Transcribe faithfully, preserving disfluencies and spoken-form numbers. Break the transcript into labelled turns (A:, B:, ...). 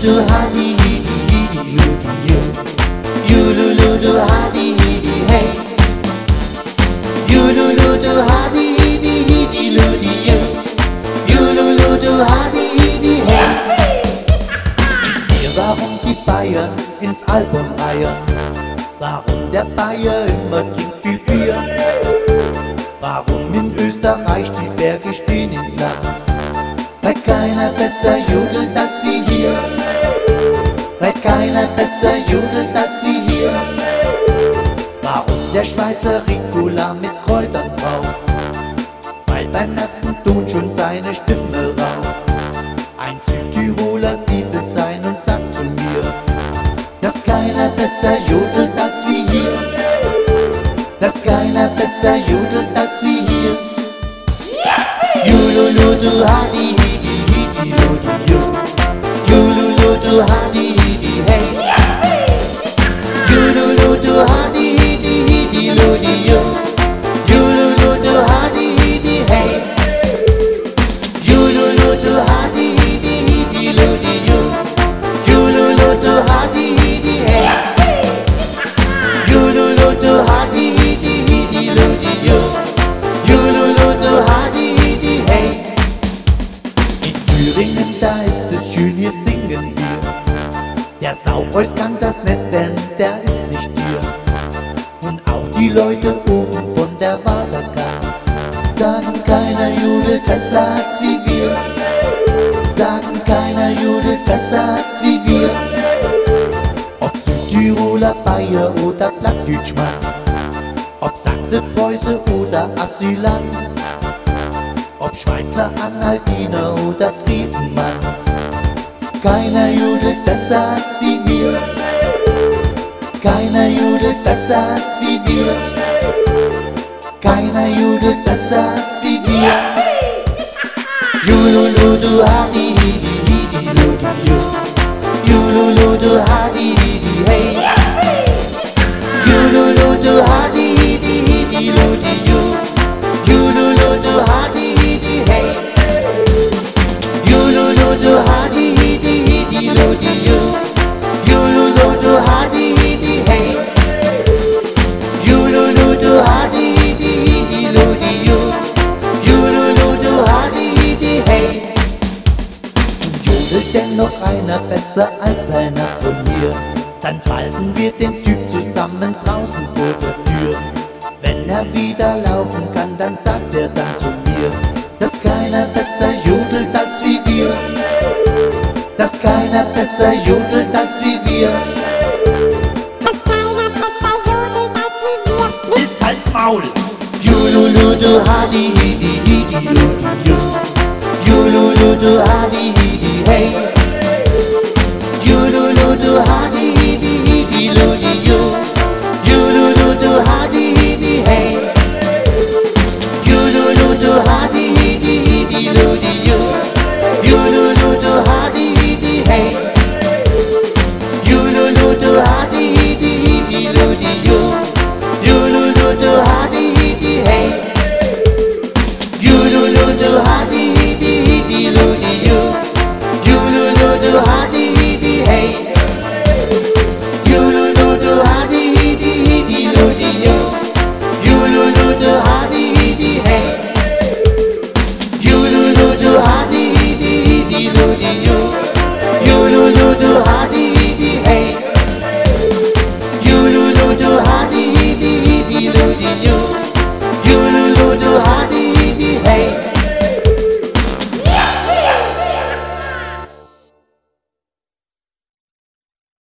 A: du hadi hidi hidi ludi you. Yululu du hadi hidi hey. Yululu du hadi hidi hidi ludi you. Yululu du hadi hidi hey. Wir warum die Bayern ins Album reihen, warum der Bayer immer trinkt viel Bier, warum in Österreich die Berge stehen in Flammen, weil keiner besser jodelt als wir hier, weil keiner besser jodelt als wir hier. Warum der Schweizer Ricola mit Kräutern braucht, weil beim ersten Ton schon seine Stimme raucht. Ein Südtiroler sieht es ein und sagt zu mir, dass keiner besser jodelt als wir hier, dass keiner besser jodelt als wir hier. Yululu du hadi hidi hidi ludi you. Yululu du hadi hidi hey. Yululu du hadi hidi hidi ludi you. Yululu du hadi hidi hey. Yululu du hadi hidi hidi ludi you. Yululu du hadi hidi hey. Yululu du hadi hidi hidi ludi you. Yululu du hadi hidi hey. In Thüringen, da ist es schön, hier singen wir. Der Saupreus kann das nicht, denn der ist nicht hier. Und auch die Leute oben von der Wahlkarte sagen, keiner judelt besser als wie wir. Sagen, keiner judelt besser als wie wir. Ob Südtiroler, Bayer oder Plattdeutschmann, ob Sachse, Preuße oder Asylant, ob Schweizer, Anhaltiner oder Friesenmann, keiner judelt besser als wie wir. Keiner judelt besser als wie wir. Keiner judelt besser als wie wir. Yululu du hadi hidi hidi ludi you. Yululu du hadi hidi hey. Yululu du hadi hidi hidi ludi you. Yululu du hadi hidi hey. Yululu du hadi hidi hidi ludi you. Yululu du hadi hidi hey. Yululu du hadi hidi hidi ludi you. Yululu du hadi hidi hey. Und jodelt denn noch einer besser als einer von mir, dann falten wir den Typ zusammen draußen vor der Tür. Wenn er wieder laufen kann, dann sagt er dann zu mir, dass keiner besser jodelt als wie wir. Dass keiner besser jodelt als wie wir.
B: Dass keiner besser jodelt als wie wir.
A: Jetzt halt's Maul! Yululu du hadi hidi hidi ludi you. Yululu du hadi hidi hey.